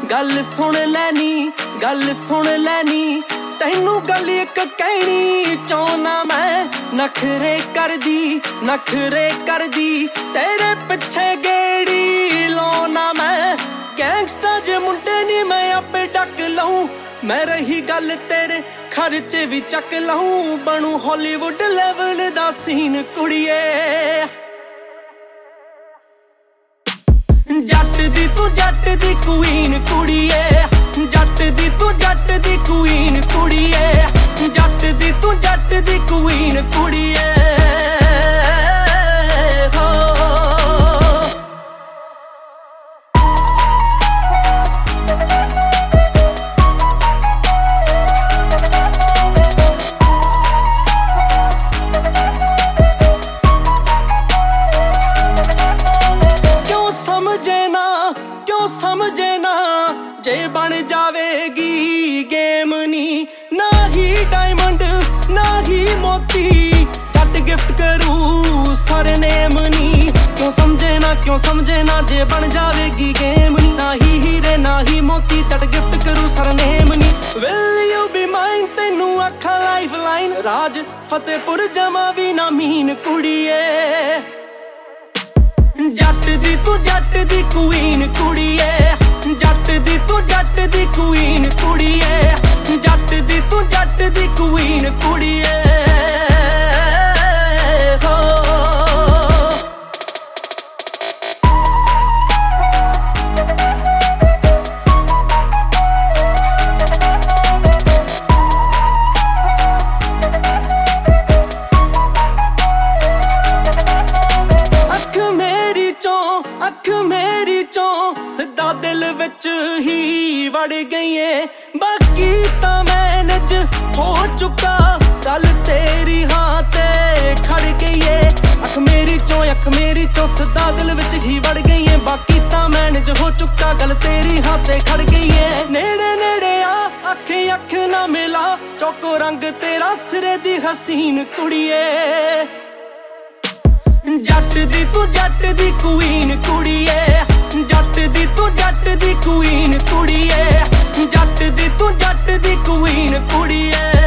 गल सुन लैनी गल सुन लैनी तैनू गल एक कहनी चाहना मैं नखरे कर दी तेरे पिछे गेड़ी लाना मैं गैंगस्टर जे मुंडे नी मैं आपे डक लाऊं मैं रही गल तेरे खर्चे भी चक लाऊं बनू हॉलीवुड लेवल दा सीन कुड़िए जट दी क्वीन कुड़िए जट दी तू जट दी क्वीन कुड़िए जट दी तू जट दी क्वीन कुड़िए समझे ना जे बन जावेगी गेम नी ना ही डायमंड ना ही मोती जट गिफ्ट करूं सरनेम नी क्यों समझे ना जे बन जावेगी गेम नी ना ही हीरे ना ही मोती जट गिफ्ट करूं सरनेम नी विल यू बी माइन तैनू आखा लाइफ लाइन राज फतेहपुर जमा भी ना मीन कुड़िए जट दी तू जट दी क्वीन कुड़िए जट दी तू जट दी क्वीन कुड़िए जट दी तू जट दी क्वीन कुड़िए अख मेरी चों सिद्धा दिल विच ही वड़ गई है बाकी तां मैनेज हो चुका गल तेरी हां ते खड़ गई है अख मेरी चों सिद्धा दिल विच ही वड़ गई है बाकी तां मैनेज हो चुका गल तेरी हां ते खड़ गई है नेड़े नेड़े आ अख ना मिला चौको रंग तेरा सिरे दी हसीन कुड़िए जट दी तू जट दी क्वीन कुड़िए जट दी तू जट दी क्वीन कुड़िए जट दी तू जट दी क्वीन कुड़िए